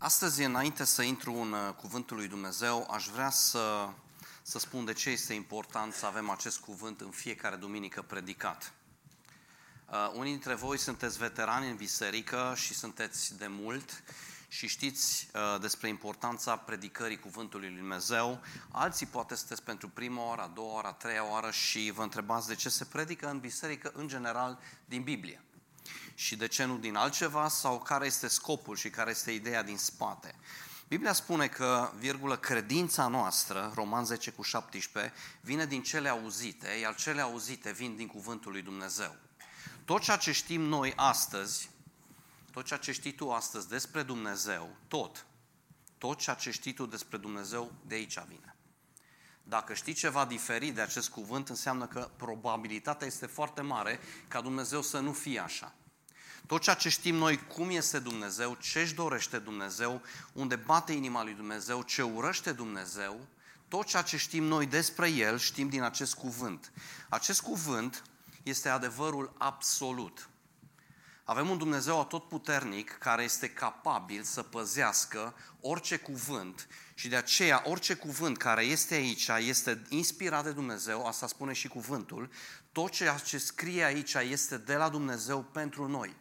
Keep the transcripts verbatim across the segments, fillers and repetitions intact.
Astăzi, înainte să intru în Cuvântul lui Dumnezeu, aș vrea să, să spun de ce este important să avem acest cuvânt în fiecare duminică predicat. Uh, unii dintre voi sunteți veterani în biserică și sunteți de mult și știți uh, despre importanța predicării Cuvântului lui Dumnezeu. Alții poate sunteți pentru prima oară, a doua oară, a treia oară și vă întrebați de ce se predică în biserică în general din Biblie. Și de ce nu din altceva sau care este scopul și care este ideea din spate. Biblia spune că, virgulă, credința noastră, Roman zece cu șaptesprezece, vine din cele auzite, iar cele auzite vin din cuvântul lui Dumnezeu. Tot ceea ce știm noi astăzi, tot ceea ce știi tu astăzi despre Dumnezeu, tot, tot ceea ce știi tu despre Dumnezeu, de aici vine. Dacă știi ceva diferit de acest cuvânt, înseamnă că probabilitatea este foarte mare ca Dumnezeu să nu fie așa. Tot ceea ce știm noi, cum este Dumnezeu, ce își dorește Dumnezeu, unde bate inima lui Dumnezeu, ce urăște Dumnezeu, tot ceea ce știm noi despre El, știm din acest cuvânt. Acest cuvânt este adevărul absolut. Avem un Dumnezeu atotputernic care este capabil să păzească orice cuvânt și de aceea orice cuvânt care este aici este inspirat de Dumnezeu, asta spune și cuvântul, tot ceea ce scrie aici este de la Dumnezeu pentru noi.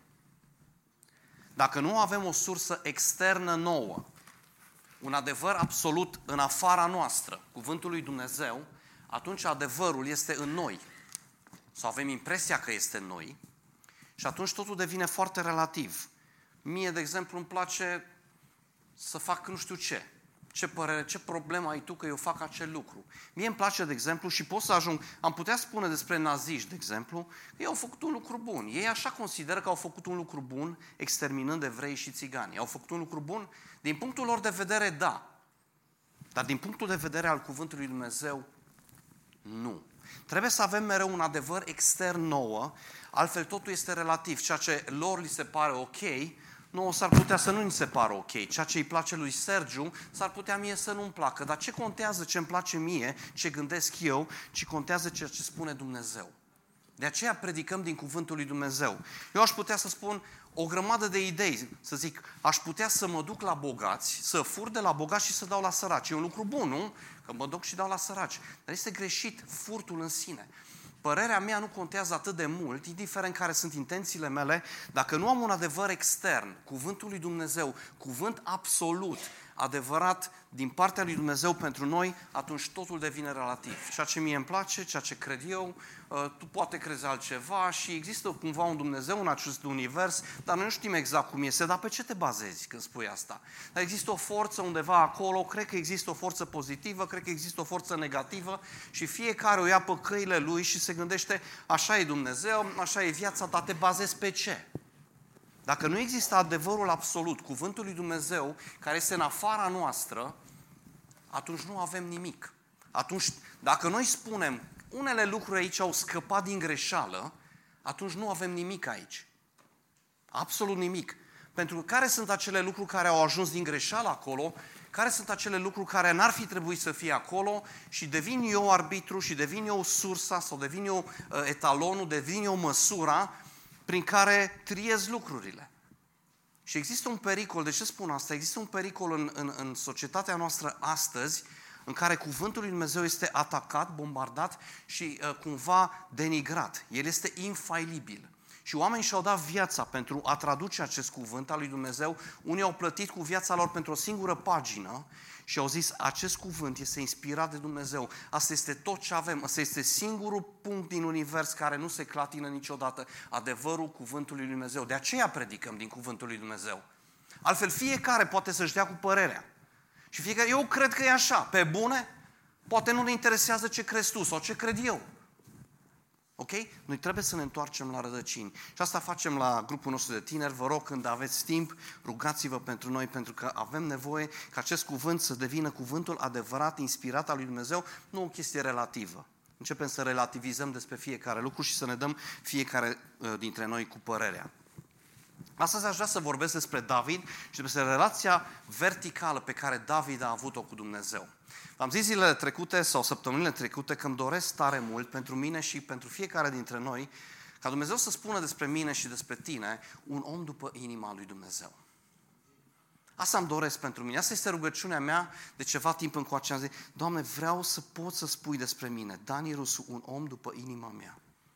Dacă nu avem o sursă externă nouă, un adevăr absolut în afara noastră, cuvântul lui Dumnezeu, atunci adevărul este în noi. Sau avem impresia că este în noi și atunci totul devine foarte relativ. Mie, de exemplu, îmi place să fac nu știu ce. Ce părere, ce problemă ai tu că eu fac acel lucru? Mie îmi place, de exemplu, și pot să ajung, am putea spune despre naziști, de exemplu, că ei au făcut un lucru bun. Ei așa consideră că au făcut un lucru bun, exterminând evrei și țigani. Au făcut un lucru bun? Din punctul lor de vedere, da. Dar din punctul de vedere al cuvântului lui Dumnezeu, nu. Trebuie să avem mereu un adevăr extern nouă, altfel totul este relativ. Ceea ce lor li se pare ok, nu, s-ar putea să nu ni se pară ok. Ceea ce îi place lui Sergiu, s-ar putea mie să nu-mi placă. Dar ce contează ce îmi place mie, ce gândesc eu, ci contează ceea ce spune Dumnezeu. De aceea predicăm din cuvântul lui Dumnezeu. Eu aș putea să spun o grămadă de idei, să zic, aș putea să mă duc la bogați, să fur de la bogați și să dau la săraci. E un lucru bun, nu? Că mă duc și dau la săraci. Dar este greșit furtul în sine. Părerea mea nu contează atât de mult, indiferent care sunt intențiile mele, dacă nu am un adevăr extern, cuvântul lui Dumnezeu, cuvânt absolut, adevărat din partea lui Dumnezeu pentru noi, atunci totul devine relativ. Ceea ce mie îmi place, ceea ce cred eu, tu poate crezi altceva și există cumva un Dumnezeu în acest univers, dar noi nu știm exact cum este, dar pe ce te bazezi când spui asta? Dar există o forță undeva acolo, cred că există o forță pozitivă, cred că există o forță negativă și fiecare o ia pe căile lui și se gândește, așa e Dumnezeu, așa e viața, dar te bazezi pe ce? Dacă nu există adevărul absolut, cuvântul lui Dumnezeu, care este în afara noastră, atunci nu avem nimic. Atunci, dacă noi spunem, unele lucruri aici au scăpat din greșeală, atunci nu avem nimic aici. Absolut nimic. Pentru că care sunt acele lucruri care au ajuns din greșeală acolo, care sunt acele lucruri care n-ar fi trebuit să fie acolo și devin eu arbitru și devin eu sursa sau devin eu uh, etalonul, devin eu măsura prin care triez lucrurile. Și există un pericol, de ce spun asta? Există un pericol în, în, în societatea noastră astăzi, în care cuvântul lui Dumnezeu este atacat, bombardat și uh, cumva denigrat. El este infailibil. Și oamenii și-au dat viața pentru a traduce acest cuvânt al lui Dumnezeu. Unii au plătit cu viața lor pentru o singură pagină și au zis, acest cuvânt este inspirat de Dumnezeu. Asta este tot ce avem. Asta este singurul punct din univers care nu se clatină niciodată. Adevărul cuvântului lui Dumnezeu. De aceea predicăm din cuvântul lui Dumnezeu. Altfel fiecare poate să-și dea cu părerea. Și fiecare, eu cred că e așa. Pe bune, poate nu ne interesează ce crezi tu sau ce cred eu. Ok? Noi trebuie să ne întoarcem la rădăcini. Și asta facem la grupul nostru de tineri. Vă rog, când aveți timp, rugați-vă pentru noi, pentru că avem nevoie ca acest cuvânt să devină cuvântul adevărat, inspirat al lui Dumnezeu, nu o chestie relativă. Începem să relativizăm despre fiecare lucru și să ne dăm fiecare dintre noi cu părerea. Astăzi aș vrea să vorbesc despre David și despre relația verticală pe care David a avut-o cu Dumnezeu. Am zis zilele trecute sau săptămânile trecute că îmi doresc tare mult pentru mine și pentru fiecare dintre noi ca Dumnezeu să spună despre mine și despre tine un om după inima lui Dumnezeu. Asta îmi doresc pentru mine. Asta este rugăciunea mea de ceva timp încoace. Am zis, Doamne, vreau să pot să spui despre mine, Dani Rusu, un om după inima mea.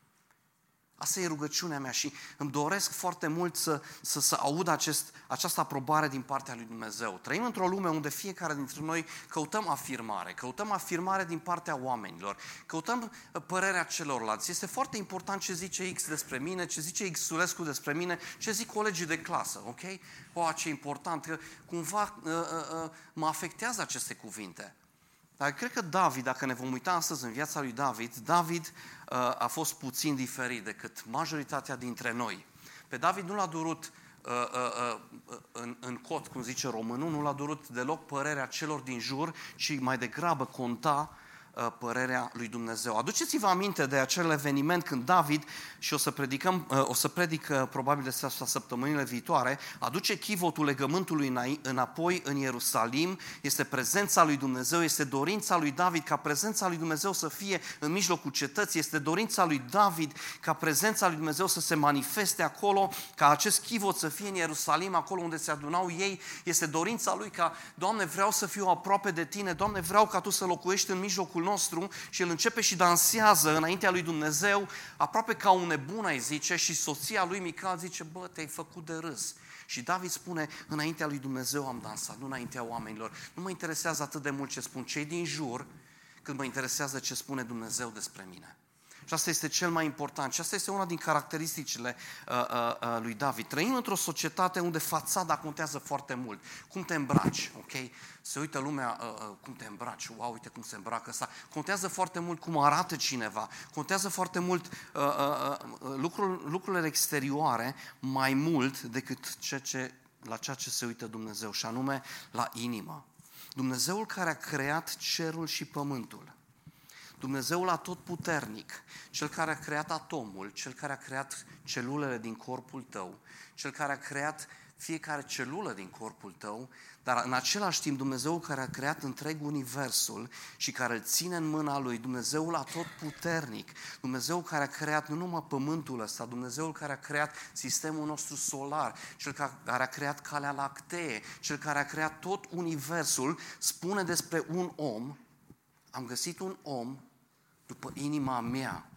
Asta e rugăciunea mea și îmi doresc foarte mult să, să, să aud acest, această aprobare din partea lui Dumnezeu. Trăim într-o lume unde fiecare dintre noi căutăm afirmare, căutăm afirmare din partea oamenilor, căutăm părerea celorlalți. Este foarte important ce zice X despre mine, ce zice Xulescu despre mine, ce zic colegii de clasă, ok? O, ce important, că cumva uh, uh, uh, mă afectează aceste cuvinte. Dar cred că David, dacă ne vom uita astăzi în viața lui David, David uh, a fost puțin diferit decât majoritatea dintre noi. Pe David nu l-a durut uh, uh, uh, în, în cot, cum zice românul, nu l-a durut deloc părerea celor din jur, ci mai degrabă conta uh, părerea lui Dumnezeu. Aduceți-vă aminte de acel eveniment când David, și o să predicăm, uh, o să predic uh, probabil despre asta săptămânile viitoare, aduce chivotul legământului înapoi în Ierusalim, este prezența lui Dumnezeu, este dorința lui David ca prezența lui Dumnezeu să fie în mijlocul cetății, este dorința lui David ca prezența lui Dumnezeu să se manifeste acolo, ca acest chivot să fie în Ierusalim, acolo unde se adunau ei, este dorința lui ca, Doamne, vreau să fiu aproape de Tine, Doamne, vreau ca Tu să locuiești în mijlocul nostru, și el începe și dansează înaintea lui Dumnezeu, aproape ca un nebun, ai zice, și soția lui Mical zice, bă, te-ai făcut de râs. Și David spune, înaintea lui Dumnezeu am dansat, nu înaintea oamenilor. Nu mă interesează atât de mult ce spun cei din jur, cât mă interesează ce spune Dumnezeu despre mine. Și asta este cel mai important. Și asta este una din caracteristicile uh, uh, uh, lui David. Trăim într-o societate unde fațada contează foarte mult. Cum te îmbraci, ok? Se uită lumea, uh, uh, cum te îmbraci, wow, uite cum se îmbracă ăsta. Contează foarte mult cum arată cineva. Contează foarte mult uh, uh, uh, lucrul, lucrurile exterioare mai mult decât ceea ce, la ceea ce se uită Dumnezeu, și anume la inimă. Dumnezeul care a creat cerul și pământul, Dumnezeul atotputernic, Cel care a creat atomul, Cel care a creat celulele din corpul tău, Cel care a creat fiecare celulă din corpul tău, dar în același timp Dumnezeul care a creat întreg universul și care îl ține în mâna Lui, Dumnezeul atotputernic, Dumnezeul care a creat nu numai pământul ăsta, Dumnezeul care a creat sistemul nostru solar, Cel care a creat Calea Lactee, Cel care a creat tot universul, spune despre un om: am găsit un om după inima mea.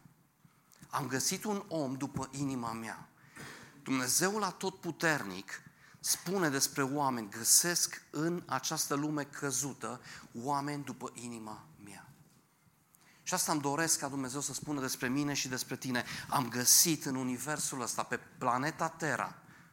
Am găsit un om după inima mea. Dumnezeul atotputernic spune despre oameni, găsesc în această lume căzută oameni după inima mea. Și asta îmi doresc ca Dumnezeu să spună despre mine și despre tine. Am găsit în universul ăsta, pe planeta Terra,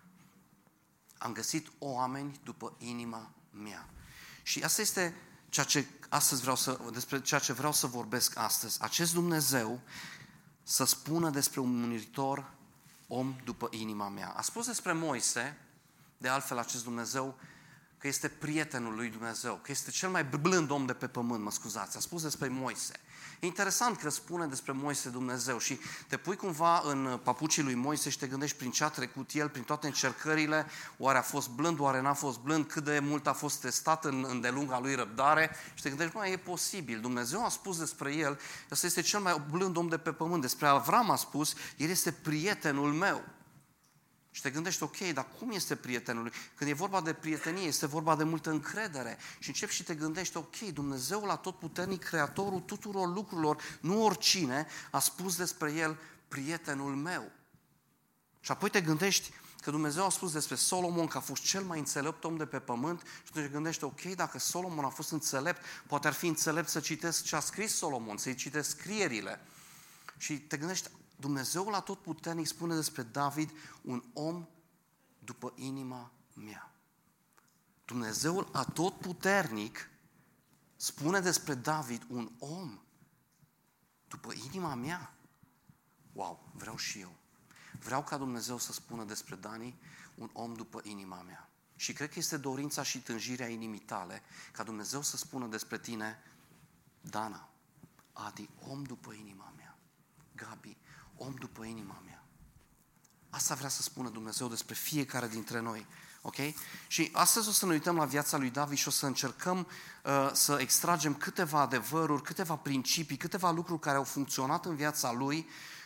am găsit oameni după inima mea. Și asta este ceea ce astăzi vreau să, despre ceea ce vreau să vorbesc astăzi. Acest Dumnezeu să spună despre un muritor om după inima mea. A spus despre Moise, de altfel, acest Dumnezeu, că este prietenul lui Dumnezeu, că este cel mai blând om de pe pământ, mă scuzați. A spus despre Moise. E interesant că spune despre Moise Dumnezeu și te pui cumva în papucii lui Moise și te gândești prin ce a trecut el, prin toate încercările, oare a fost blând, oare n-a fost blând, cât de mult a fost testat în îndelunga lui răbdare, și te gândești, mai e posibil, Dumnezeu a spus despre el, ăsta este cel mai blând om de pe pământ, despre Avram a spus, el este prietenul meu. Și te gândești, ok, dar cum este prietenul lui? Când e vorba de prietenie, este vorba de multă încredere. Și începi și te gândești, ok, Dumnezeul atotputernic, creatorul tuturor lucrurilor, nu oricine, a spus despre el, prietenul meu. Și apoi te gândești că Dumnezeu a spus despre Solomon că a fost cel mai înțelept om de pe pământ și tu te gândești, ok, dacă Solomon a fost înțelept, poate ar fi înțelept să citesc ce a scris Solomon, să-i citesc scrierile. Și te gândești, Dumnezeul atotputernic spune despre David, un om după inima mea. Dumnezeul atotputernic spune despre David, un om după inima mea. Wow, vreau și eu. Vreau ca Dumnezeu să spună despre Dani, un om după inima mea. Și cred că este dorința și tânjirea inimii tale, ca Dumnezeu să spună despre tine, Dana, Adi, om după inima mea. Gabi, om după inima mea. Asta vrea să spună Dumnezeu despre fiecare dintre noi. Ok? Și astăzi o să ne uităm la viața lui David și o să încercăm uh, să extragem câteva adevăruri, câteva principii, câteva lucruri care au funcționat în viața lui,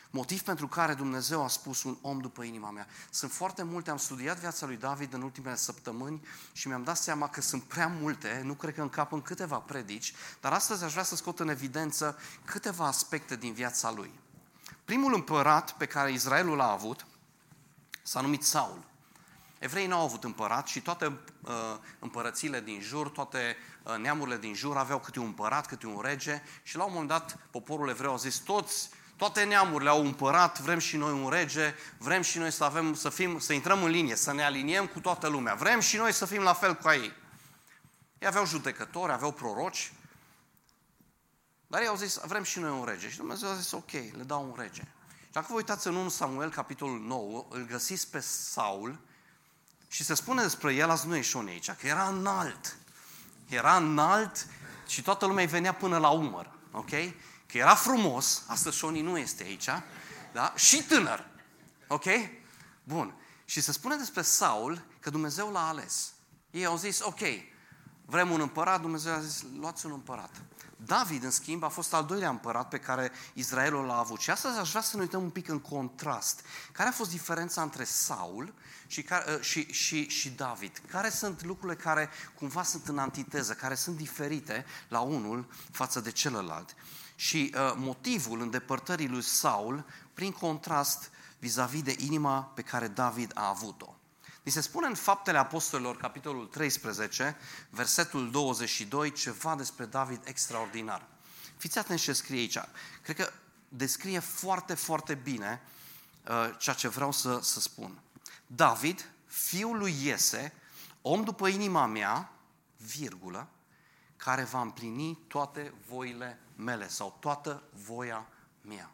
Motiv pentru care Dumnezeu a spus un om după inima mea. Sunt foarte multe, am studiat viața lui David în ultimele săptămâni și mi-am dat seama că sunt prea multe, nu cred că încap în câteva predici, dar astăzi aș vrea să scot în evidență câteva aspecte din viața lui. Primul împărat pe care Israelul l-a avut s-a numit Saul. Evreii n-au avut împărat și toate uh, împărățiile din jur, toate uh, neamurile din jur aveau câte un împărat, câte un rege și la un moment dat poporul evreu a zis toți, toate neamurile au un împărat, vrem și noi un rege, vrem și noi să avem, să fim, să intrăm în linie, să ne aliniem cu toată lumea, vrem și noi să fim la fel ca ei. Ei aveau judecători, aveau proroci, dar ei au zis, vrem și noi un rege. Și Dumnezeu a zis, ok, le dau un rege. Și dacă vă uitați în unu Samuel, capitolul nouă, îl găsiți pe Saul și se spune despre el, azi nu e Șoni aici, că era înalt. Era înalt și toată lumea îi venea până la umăr, ok? Că era frumos, astăzi Șoni nu este aici, da? Și tânăr, ok? Bun. Și se spune despre Saul că Dumnezeu l-a ales. Ei au zis, ok, vrem un împărat, Dumnezeu a zis, luați un împărat. David, în schimb, a fost al doilea împărat pe care Israelul l-a avut. Și astăzi aș vrea să ne uităm un pic în contrast. Care a fost diferența între Saul și, și, și, și David? Care sunt lucrurile care cumva sunt în antiteză, care sunt diferite la unul față de celălalt? Și uh, motivul îndepărtării lui Saul, prin contrast, vis-a-vis de inima pe care David a avut-o. Ni se spune în Faptele Apostolilor, capitolul treisprezece, versetul douăzeci și doi, ceva despre David extraordinar. Fiți atenți ce scrie aici. Cred că descrie foarte, foarte bine uh, ceea ce vreau să, să spun. David, fiul lui Iese, om după inima mea, virgulă, care va împlini toate voile mele sau toată voia mea.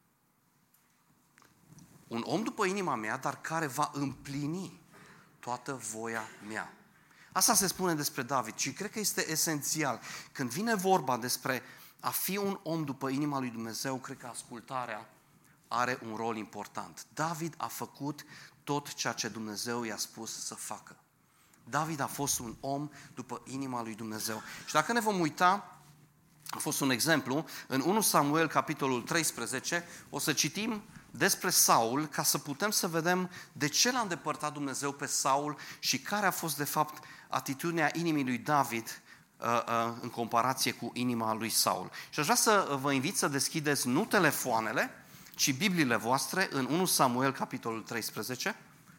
Un om după inima mea, dar care va împlini toată voia mea. Asta se spune despre David și cred că este esențial. Când vine vorba despre a fi un om după inima lui Dumnezeu, cred că ascultarea are un rol important. David a făcut tot ceea ce Dumnezeu i-a spus să facă. David a fost un om după inima lui Dumnezeu. Și dacă ne vom uita, a fost un exemplu, în unu Samuel, capitolul treisprezece, o să citim despre Saul, ca să putem să vedem de ce l-a îndepărtat Dumnezeu pe Saul și care a fost, de fapt, atitudinea inimii lui David uh, uh, în comparație cu inima lui Saul. Și aș vrea să vă invit să deschideți nu telefoanele, ci Bibliile voastre în unu Samuel, capitolul treisprezece.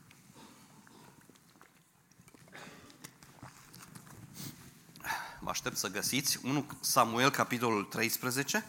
Vă aștept să găsiți unu Samuel, capitolul treisprezece.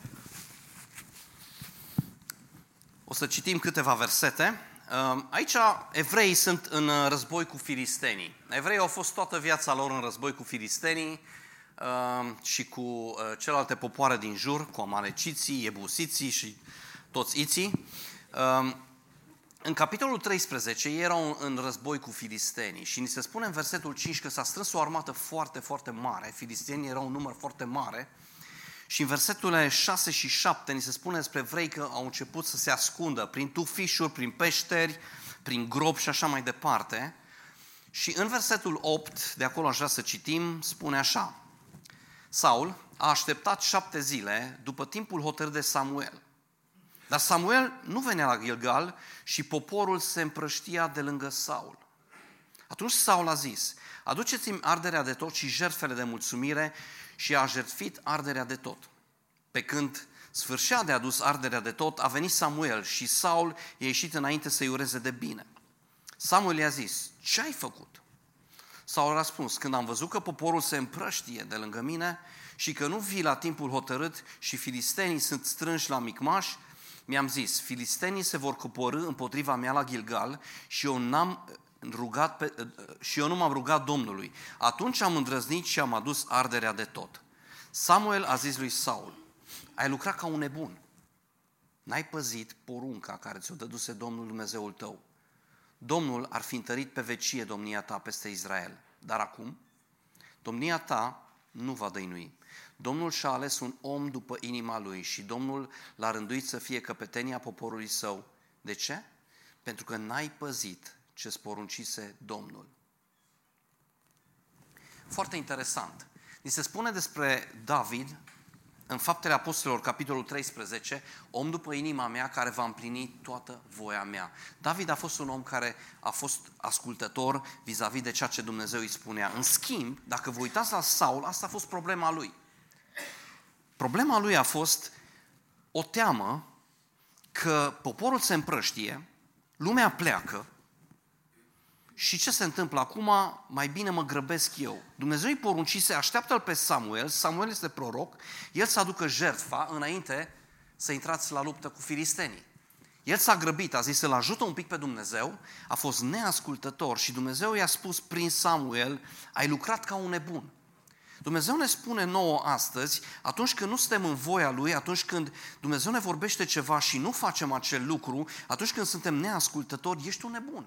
O să citim câteva versete. Aici evreii sunt în război cu filistenii. Evreii au fost toată viața lor în război cu filistenii și cu celelalte popoare din jur, cu amaleciții, iebusiții și toți iții. În capitolul treisprezece ei erau în război cu filistenii și ni se spune în versetul cinci că s-a strâns o armată foarte, foarte mare. Filistenii erau un număr foarte mare. Și în verseturile șase și șapte ni se spune despre evrei că au început să se ascundă prin tufișuri, prin peșteri, prin gropi și așa mai departe. Și în versetul opt, de acolo aș vrea să citim, spune așa: Saul a așteptat șapte zile după timpul hotărât de Samuel. Dar Samuel nu venea la Gilgal și poporul se împrăștia de lângă Saul. Atunci Saul a zis: aduceți-mi arderea de tot și jertfele de mulțumire, și a jertfit arderea de tot. Pe când sfârșea de adus arderea de tot, a venit Samuel și Saul i-a ieșit înainte să-i ureze de bine. Samuel i-a zis: ce ai făcut? Saul a răspuns: când am văzut că poporul se împrăștie de lângă mine și că nu vii la timpul hotărât și filistenii sunt strânși la Micmaș, mi-am zis: filistenii se vor coborî împotriva mea la Gilgal și eu n-am rugat pe, și eu nu m-am rugat Domnului. Atunci am îndrăznit și am adus arderea de tot. Samuel a zis lui Saul: ai lucrat ca un nebun. N-ai păzit porunca care ți-o dăduse Domnul Dumnezeul tău. Domnul ar fi întărit pe vecie domnia ta peste Israel. Dar acum, domnia ta nu va dăinui. Domnul și-a ales un om după inima lui și Domnul l-a rânduit să fie căpetenia poporului său. De ce? Pentru că n-ai păzit ce-ți poruncise Domnul. Foarte interesant. Ni se spune despre David în Faptele Apostolilor, capitolul treisprezece, om după inima mea care va împlini toată voia mea. David a fost un om care a fost ascultător vis-a-vis de ceea ce Dumnezeu îi spunea. În schimb, dacă vă uitați la Saul, asta a fost problema lui. Problema lui a fost o teamă că poporul se împrăștie, lumea pleacă și ce se întâmplă acum? Mai bine mă grăbesc eu. Dumnezeu îi poruncise, așteaptă-l pe Samuel, Samuel este proroc, el să aducă jertfa înainte să intrați la luptă cu filistenii. El s-a grăbit, a zis să-l ajută un pic pe Dumnezeu, a fost neascultător și Dumnezeu i-a spus prin Samuel, ai lucrat ca un nebun. Dumnezeu ne spune nouă astăzi, atunci când nu suntem în voia Lui, atunci când Dumnezeu ne vorbește ceva și nu facem acel lucru, atunci când suntem neascultători, ești un nebun.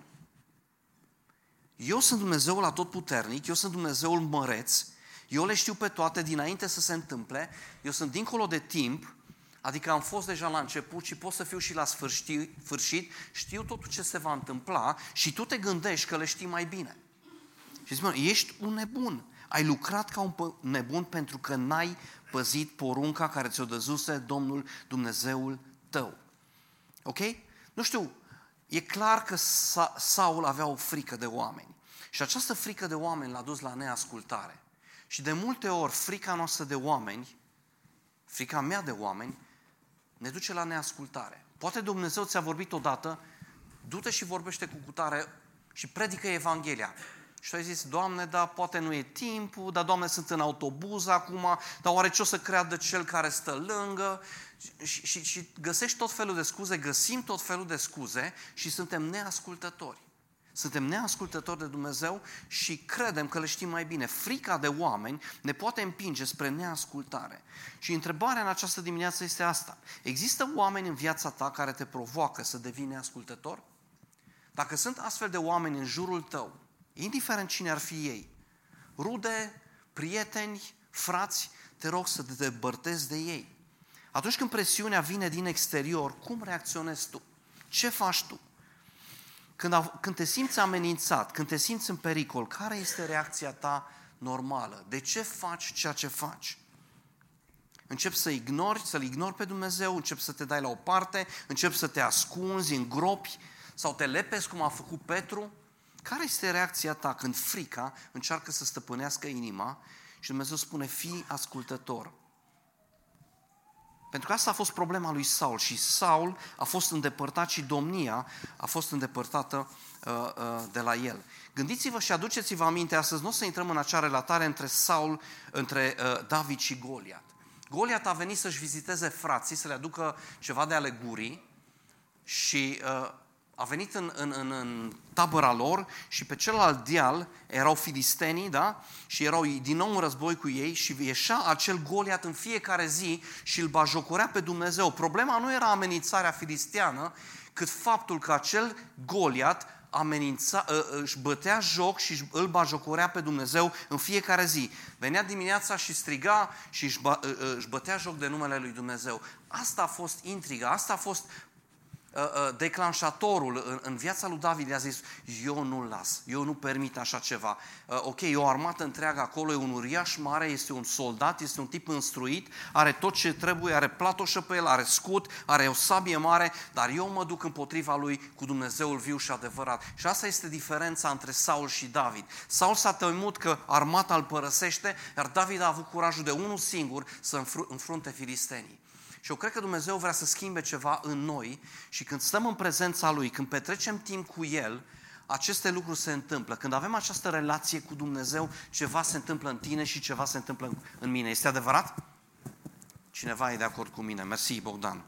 Eu sunt Dumnezeul atotputernic, eu sunt Dumnezeul măreț, eu le știu pe toate dinainte să se întâmple, eu sunt dincolo de timp, adică am fost deja la început și pot să fiu și la sfârșit, știu totul ce se va întâmpla și tu te gândești că le știi mai bine. Și spune, ești un nebun, ai lucrat ca un nebun pentru că n-ai păzit porunca care ți-o dăzuse Domnul Dumnezeul tău. Ok? Nu știu, e clar că Saul avea o frică de oameni și această frică de oameni l-a dus la neascultare. Și de multe ori frica noastră de oameni, frica mea de oameni, ne duce la neascultare. Poate Dumnezeu ți-a vorbit odată, du-te și vorbește cu cutare și predică Evanghelia. Și tu ai zis, Doamne, dar poate nu e timpul, dar Doamne, sunt în autobuz acum, dar oare ce o să creadă cel care stă lângă? Și, și, și găsești tot felul de scuze, găsim tot felul de scuze și suntem neascultători. Suntem neascultători de Dumnezeu și credem că le știm mai bine. Frica de oameni ne poate împinge spre neascultare. Și întrebarea în această dimineață este asta. Există oameni în viața ta care te provoacă să devii neascultător? Dacă sunt astfel de oameni în jurul tău, indiferent cine ar fi ei, rude, prieteni, frați, te rog să te depărtezi de ei. Atunci când presiunea vine din exterior, cum reacționezi tu? Ce faci tu? Când, când te simți amenințat, când te simți în pericol, care este reacția ta normală? De ce faci ceea ce faci? Începi să ignori, să-L ignori pe Dumnezeu, începi să te dai la o parte, începi să te ascunzi, îngropi sau te lepezi cum a făcut Petru? Care este reacția ta când frica încearcă să stăpânească inima și Dumnezeu spune, fii ascultător? Pentru că asta a fost problema lui Saul și Saul a fost îndepărtat și domnia a fost îndepărtată uh, uh, de la el. Gândiți-vă și aduceți-vă aminte, astăzi nu o să intrăm în acea relatare între Saul, între uh, David și Goliat. Goliat a venit să-și viziteze frații, să le aducă ceva de alegurii și uh, a venit în, în, în, în tabăra lor și pe celălalt deal erau filistenii, da? Și erau din nou în război cu ei și ieșea acel Goliat în fiecare zi și îl bajocorea pe Dumnezeu. Problema nu era amenințarea filisteană, cât faptul că acel Goliat amenința, își bătea joc și îl bajocorea pe Dumnezeu în fiecare zi. Venea dimineața și striga și își bătea joc de numele lui Dumnezeu. Asta a fost intriga, asta a fost declanșatorul în, în viața lui David. I-a zis, eu nu-l las, eu nu permit așa ceva. Ok, e o armată întreagă acolo, e un uriaș mare, este un soldat, este un tip instruit, are tot ce trebuie, are platoșă pe el, are scut, are o sabie mare, dar eu mă duc împotriva lui cu Dumnezeul viu și adevărat. Și asta este diferența între Saul și David. Saul s-a temut că armata îl părăsește, iar David a avut curajul de unul singur să înfrunte filistenii. Și eu cred că Dumnezeu vrea să schimbe ceva în noi și când stăm în prezența Lui, când petrecem timp cu El, aceste lucruri se întâmplă. Când avem această relație cu Dumnezeu, ceva se întâmplă în tine și ceva se întâmplă în mine. Este adevărat? Cineva e de acord cu mine. Mersi, Bogdan.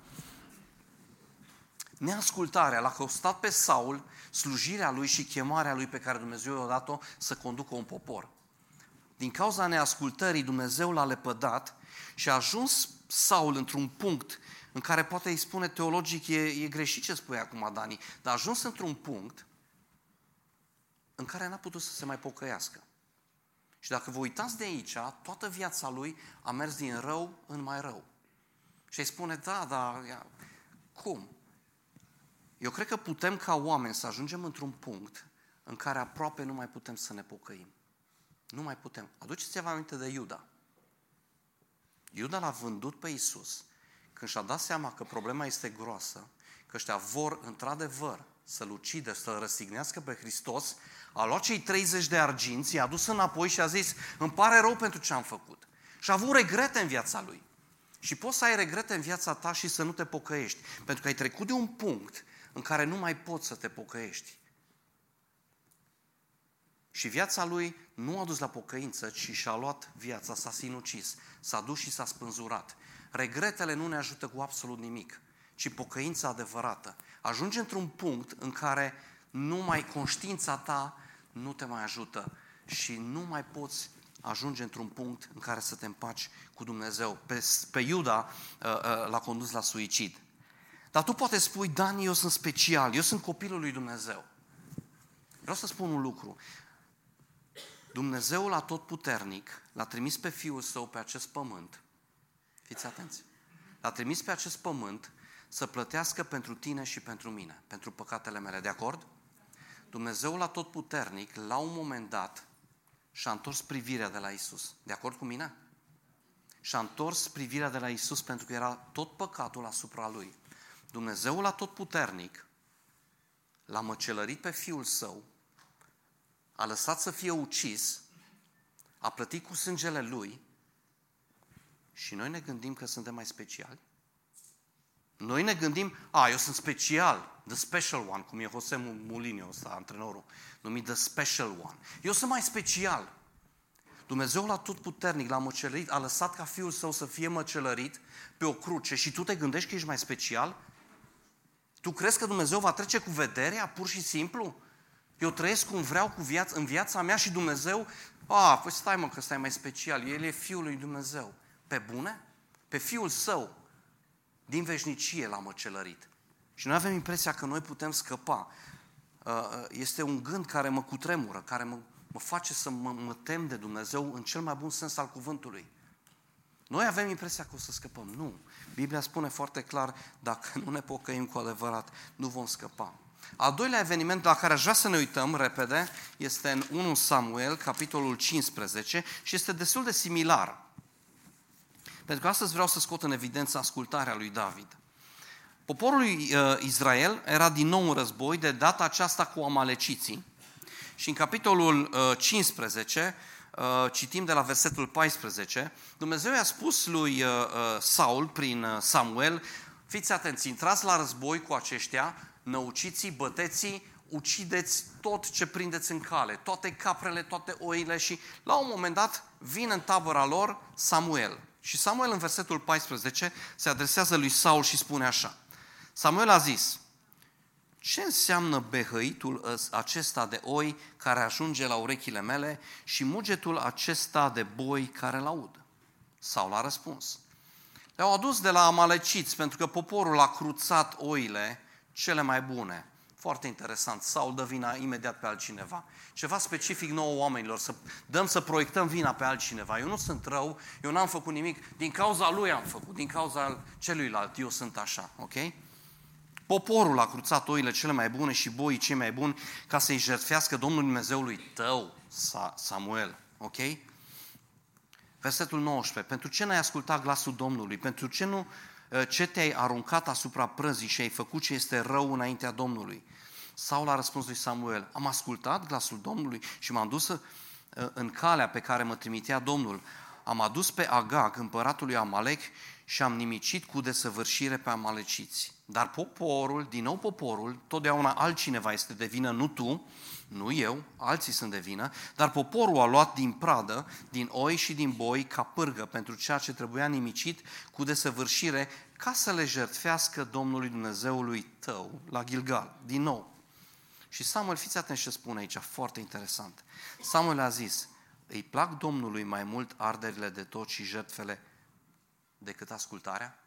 Neascultarea l-a costat pe Saul slujirea lui și chemarea lui pe care Dumnezeu i-a dat-o să conducă un popor. Din cauza neascultării, Dumnezeu l-a lepădat și a ajuns Saul într-un punct în care poate îi spune teologic, e, e greșit ce spui acum, Dani, dar a ajuns într-un punct în care n-a putut să se mai pocăiască. Și dacă vă uitați de aici, toată viața lui a mers din rău în mai rău. Și îi spune, da, da, ia, cum? Eu cred că putem ca oameni să ajungem într-un punct în care aproape nu mai putem să ne pocăim. Nu mai putem. Aduceți-vă aminte de Iuda. Iuda l-a vândut pe Iisus când și-a dat seama că problema este groasă, că ăștia vor într-adevăr să-L ucidă, să-L răstignească pe Hristos, a luat cei treizeci de arginți, i-a dus înapoi și a zis, îmi pare rău pentru ce am făcut. Și a avut regrete în viața lui. Și poți să ai regrete în viața ta și să nu te pocăiești, pentru că ai trecut de un punct în care nu mai poți să te pocăiești. Și viața lui nu a dus la pocăință, ci și-a luat viața, s-a sinucis, s-a dus și s-a spânzurat. Regretele nu ne ajută cu absolut nimic, ci pocăința adevărată. Ajungi într-un punct în care numai conștiința ta nu te mai ajută și nu mai poți ajunge într-un punct în care să te împaci cu Dumnezeu. Pe, pe Iuda uh, uh, l-a condus la suicid. Dar tu poate spui, Dani, eu sunt special, eu sunt copilul lui Dumnezeu. Vreau să spun un lucru. Dumnezeul atotputernic l-a trimis pe Fiul Său pe acest pământ. Fiți atenți. L-a trimis pe acest pământ să plătească pentru tine și pentru mine, pentru păcatele mele. De acord? Dumnezeul atotputernic, la un moment dat, și-a întors privirea de la Iisus. De acord cu mine? Și-a întors privirea de la Iisus pentru că era tot păcatul asupra Lui. Dumnezeul atotputernic l-a măcelărit pe Fiul Său, a lăsat să fie ucis, a plătit cu sângele Lui și noi ne gândim că suntem mai speciali. Noi ne gândim, a, eu sunt special, the special one, cum e Jose Mourinho ăsta, antrenorul, numit the special one. Eu sunt mai special. Dumnezeul atotputernic l-a măcelărit, a lăsat ca Fiul Său să fie măcelărit pe o cruce și tu te gândești că ești mai special? Tu crezi că Dumnezeu va trece cu vederea, pur și simplu? Eu trăiesc cum vreau cu viața, în viața mea și Dumnezeu, a, păi stai mă că stai mai special, El e Fiul lui Dumnezeu. Pe bune? Pe Fiul Său, din veșnicie l-a măcelărit. Și noi avem impresia că noi putem scăpa. Este un gând care mă cutremură, care mă, mă face să mă, mă tem de Dumnezeu în cel mai bun sens al cuvântului. Noi avem impresia că o să scăpăm. Nu. Biblia spune foarte clar, dacă nu ne pocăim cu adevărat, nu vom scăpa. Al doilea eveniment la care aș vrea să ne uităm repede este în întâi Samuel, capitolul cincisprezece, și este destul de similar. Pentru că astăzi vreau să scot în evidență ascultarea lui David. Poporul lui Israel era din nou în război, de data aceasta cu amaleciții. Și în capitolul cincisprezece, citim de la versetul paisprezece, Dumnezeu i-a spus lui Saul prin Samuel, fiți atenți, intrați la război cu aceștia, năuciți-i, băteți-i, ucideți tot ce prindeți în cale, toate caprele, toate oile și la un moment dat vine în tabăra lor Samuel. Și Samuel în versetul paisprezece se adresează lui Saul și spune așa. Samuel a zis, ce înseamnă behăitul acesta de oi care ajunge la urechile mele și mugetul acesta de boi care l-aud? Saul a răspuns. Le-au adus de la amaleciți pentru că poporul a cruțat oile cele mai bune. Foarte interesant, Saul dă vina imediat pe altcineva. Ceva specific nouă oamenilor, să dăm să proiectăm vina pe altcineva. Eu nu sunt rău, eu n-am făcut nimic, din cauza lui am făcut, din cauza celuilalt, eu sunt așa, ok? Poporul a cruțat oile cele mai bune și boii cei mai buni ca să-i jertfească Domnul Dumnezeului tău, Samuel, ok? Versetul nouăsprezece, pentru ce n-ai ascultat glasul Domnului? Pentru ce nu... Ce te-ai aruncat asupra prăzii și ai făcut ce este rău înaintea Domnului? Saul a răspuns lui Samuel, am ascultat glasul Domnului și m-am dus în calea pe care mă trimitea Domnul. Am adus pe Agag, împăratul lui Amalek, și am nimicit cu desăvârșire pe amaleciți. Dar poporul, din nou poporul, totdeauna altcineva este de vină, nu tu, nu eu, alții sunt de vină, dar poporul a luat din pradă, din oi și din boi ca pârgă pentru ceea ce trebuia nimicit cu desăvârșire ca să le jertfească Domnului Dumnezeului tău la Gilgal. Din nou. Și Samuel, fiți atenți ce spune aici, foarte interesant. Samuel a zis, îi plac Domnului mai mult arderile de tot și jertfele decât ascultarea?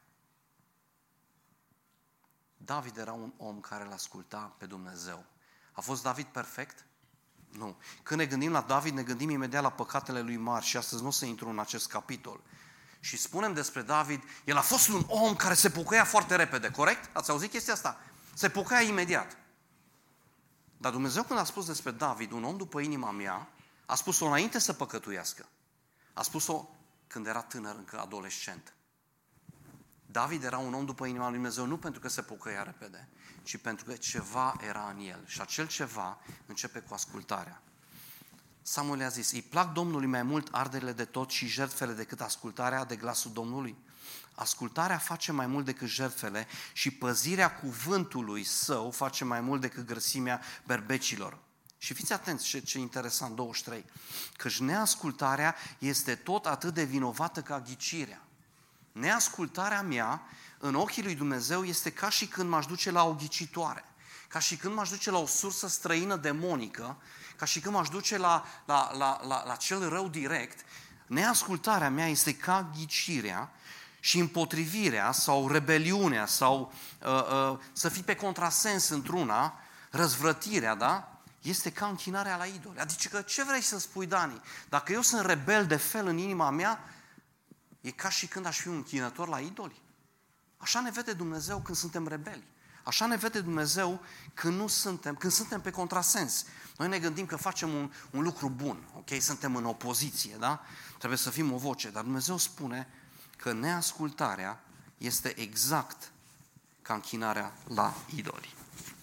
David era un om care îl asculta pe Dumnezeu. A fost David perfect? Nu. Când ne gândim la David, ne gândim imediat la păcatele lui mari și astăzi nu o să intru în acest capitol. Și spunem despre David, el a fost un om care se pocăia foarte repede, corect? Ați auzit chestia asta? Se pocăia imediat. Dar Dumnezeu când a spus despre David, un om după inima mea, a spus-o înainte să păcătuiască. A spus-o când era tânăr, încă adolescent. David era un om după inima lui Dumnezeu nu pentru că se pocăia repede, ci pentru că ceva era în el. Și acel ceva începe cu ascultarea. Samuel i-a zis, îi plac Domnului mai mult arderile de tot și jertfele decât ascultarea de glasul Domnului? Ascultarea face mai mult decât jertfele și păzirea cuvântului său face mai mult decât grăsimea berbecilor. Și fiți atenți ce, ce interesant, douăzeci și trei, căci neascultarea este tot atât de vinovată ca ghicirea. Neascultarea mea în ochii lui Dumnezeu este ca și când m-aș duce la o ghicitoare, ca și când m-aș duce la o sursă străină demonică, ca și când m-aș duce la, la, la, la, la cel rău direct. Neascultarea mea este ca ghicirea și împotrivirea sau rebeliunea sau uh, uh, să fii pe contrasens într-una, răzvrătirea, da? Este ca închinarea la idoli. Adică că ce vrei să spui, Dani? Dacă eu sunt rebel de fel în inima mea, e ca și când aș fi un închinător la idoli. Așa ne vede Dumnezeu când suntem rebeli. Așa ne vede Dumnezeu când nu suntem, când suntem pe contrasens. Noi ne gândim că facem un, un lucru bun, ok? Suntem în opoziție, da? Trebuie să fim o voce, dar Dumnezeu spune că neascultarea este exact ca închinarea la idoli.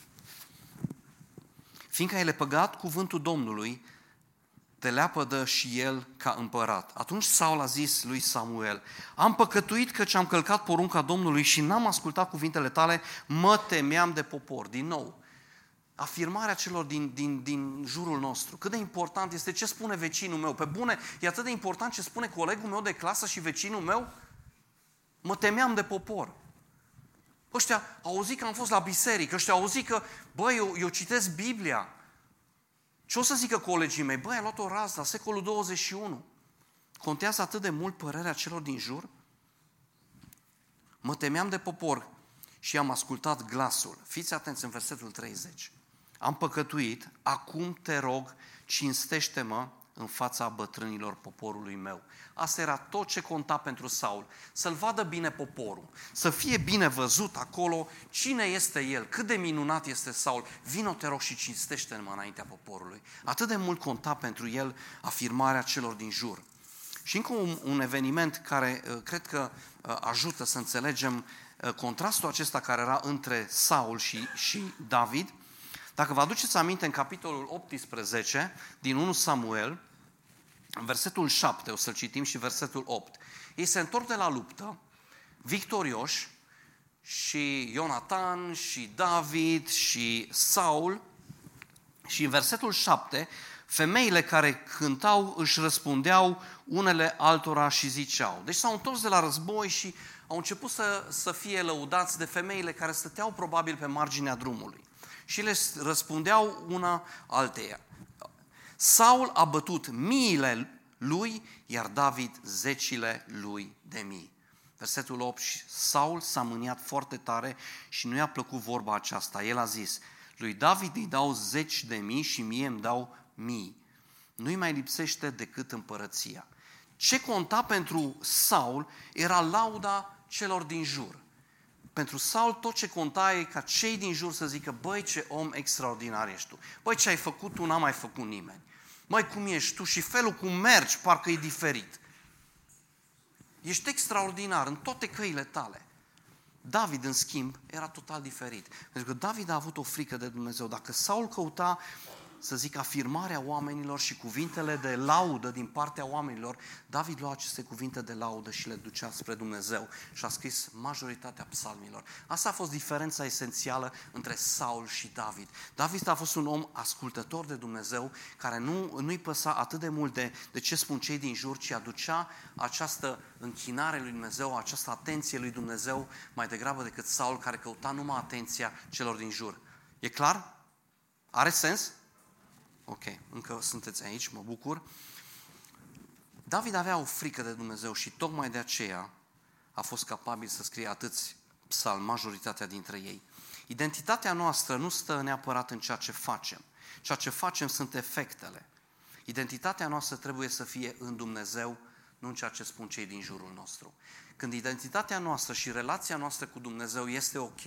Fiindcă ai lepăgat cuvântul Domnului, te leapădă și el ca împărat. Atunci Saul a zis lui Samuel, am păcătuit căci am călcat porunca Domnului și n-am ascultat cuvintele tale, mă temeam de popor. Din nou, afirmarea celor din, din, din jurul nostru. Cât de important este ce spune vecinul meu. Pe bune, e atât de important ce spune colegul meu de clasă și vecinul meu. Mă temeam de popor. Ăștia au auzit că am fost la biserică, ăștia au auzit că, băi, eu, eu citesc Biblia. Ce o să zică colegii mei? Băi, ai luat o rază, secolul douăzeci și unu. Contează atât de mult părerea celor din jur? Mă temeam de popor și am ascultat glasul. Fiți atenți în versetul treizeci. Am păcătuit, acum te rog, cinstește-mă în fața bătrânilor poporului meu. Asta era tot ce conta pentru Saul. Să-l vadă bine poporul, să fie bine văzut acolo cine este el, cât de minunat este Saul. Vino, te rog, și cinstește-mă înaintea poporului. Atât de mult conta pentru el afirmarea celor din jur. Și încă un, un eveniment care uh, cred că uh, ajută să înțelegem uh, contrastul acesta care era între Saul și, și David. Dacă vă aduceți aminte, în capitolul optsprezece din întâi Samuel, în versetul șapte, o să-l citim, și versetul opt. Ei se întorc de la luptă, victorioși, și Ionatan, și David, și Saul, și în versetul șapte, femeile care cântau își răspundeau unele altora și ziceau. Deci s-au întors de la război și au început să, să fie lăudați de femeile care stăteau probabil pe marginea drumului. Și le răspundeau una alteia. Saul a bătut miile lui, iar David zecile lui de mii. Versetul opt, Saul s-a mâniat foarte tare și nu i-a plăcut vorba aceasta. El a zis, lui David îi dau zeci de mii și mie îmi dau mii. Nu-i mai lipsește decât împărăția. Ce conta pentru Saul era lauda celor din jur. Pentru Saul tot ce conta e ca cei din jur să zică, băi, ce om extraordinar ești tu. Băi, ce ai făcut tu, n-a mai făcut nimeni. Măi, cum ești tu și felul cum mergi, parcă e diferit. Ești extraordinar în toate căile tale. David, în schimb, era total diferit. Pentru că David a avut o frică de Dumnezeu. Dacă Saul căuta, să zic, afirmarea oamenilor și cuvintele de laudă din partea oamenilor, David lua aceste cuvinte de laudă și le ducea spre Dumnezeu și a scris majoritatea psalmilor. Asta a fost diferența esențială între Saul și David. David a fost un om ascultător de Dumnezeu, care nu, nu-i păsa atât de mult de, de ce spun cei din jur, ci aducea această închinare lui Dumnezeu, această atenție lui Dumnezeu, mai degrabă decât Saul, care căuta numai atenția celor din jur. E clar? Are sens? Ok, încă sunteți aici, mă bucur. David avea o frică de Dumnezeu și tocmai de aceea a fost capabil să scrie atâți psalmi, majoritatea dintre ei. Identitatea noastră nu stă neapărat în ceea ce facem. Ceea ce facem sunt efectele. Identitatea noastră trebuie să fie în Dumnezeu, nu în ceea ce spun cei din jurul nostru. Când identitatea noastră și relația noastră cu Dumnezeu este ok,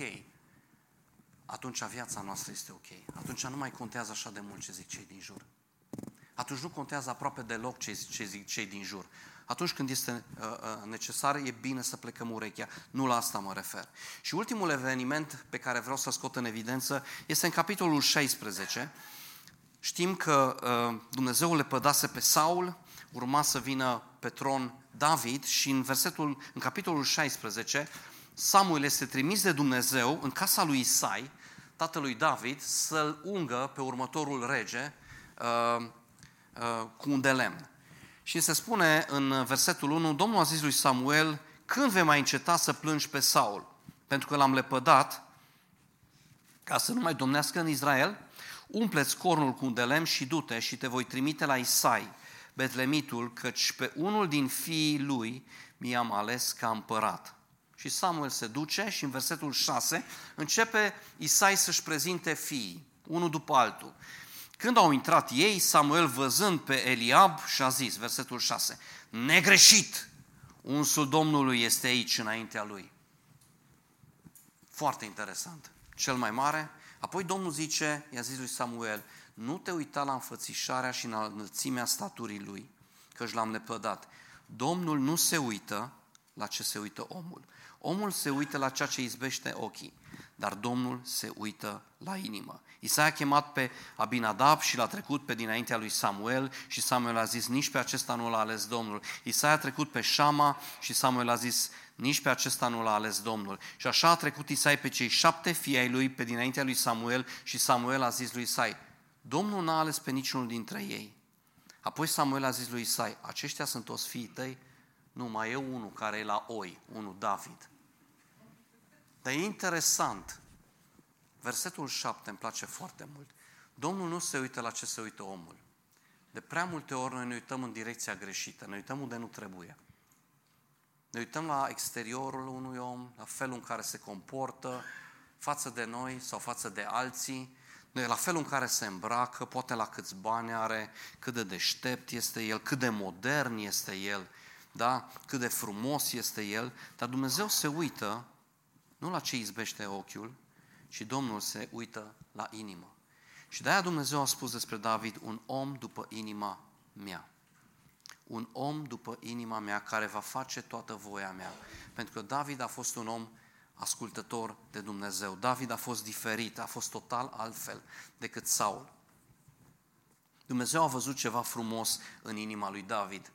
atunci viața noastră este ok. Atunci nu mai contează așa de mult ce zic cei din jur. Atunci nu contează aproape deloc ce zic cei din jur. Atunci când este uh, uh, necesar, e bine să plecăm urechea. Nu la asta mă refer. Și ultimul eveniment pe care vreau să scot în evidență este în capitolul șaisprezece. Știm că uh, Dumnezeu le pădase pe Saul, urma să vină pe tron David și în versetul, în capitolul șaisprezece, Samuel este trimis de Dumnezeu în casa lui Isai, tatălui David, să-l ungă pe următorul rege uh, uh, cu un de lemn. Și se spune în versetul unu, Domnul a zis lui Samuel, când vei mai înceta să plângi pe Saul? Pentru că l-am lepădat ca să nu mai domnească în Israel, umple-ți cornul cu un de lemn și du-te și te voi trimite la Isai, betlemitul, căci pe unul din fiii lui mi-am ales ca împărat. Și Samuel se duce și în versetul șase începe Isai să-și prezinte fiii, unul după altul. Când au intrat ei, Samuel văzând pe Eliab și-a zis, versetul șase, negreșit, unsul Domnului este aici înaintea lui. Foarte interesant. Cel mai mare. Apoi Domnul zice, i-a zis lui Samuel, nu te uita la înfățișarea și în înălțimea staturii lui, căci l-am lepădat. Domnul nu se uită la ce se uită omul. Omul se uită la ceea ce izbește ochii, dar Domnul se uită la inimă. Isai a chemat pe Abinadab și l-a trecut pe dinaintea lui Samuel și Samuel a zis, nici pe acesta nu l-a ales Domnul. Isai a trecut pe Șama și Samuel a zis, nici pe acesta nu l-a ales Domnul. Și așa a trecut Isai pe cei șapte fii ai lui pe dinaintea lui Samuel și Samuel a zis lui Isai, Domnul n-a ales pe niciunul dintre ei. Apoi Samuel a zis lui Isai, aceștia sunt toți fiii tăi? Nu, mai e unul care e la oi, unul David. Dar e interesant, versetul șapte îmi place foarte mult. Domnul nu se uită la ce se uită omul. De prea multe ori noi ne uităm în direcția greșită, ne uităm unde nu trebuie. Ne uităm la exteriorul unui om, la felul în care se comportă față de noi sau față de alții, la felul în care se îmbracă, poate la câți bani are, cât de deștept este el, cât de modern este el, da? Cât de frumos este el, dar Dumnezeu se uită nu la ce izbește ochiul, ci Domnul se uită la inimă. Și de-aia Dumnezeu a spus despre David, un om după inima mea. Un om după inima mea care va face toată voia mea. Pentru că David a fost un om ascultător de Dumnezeu. David a fost diferit, a fost total altfel decât Saul. Dumnezeu a văzut ceva frumos în inima lui David.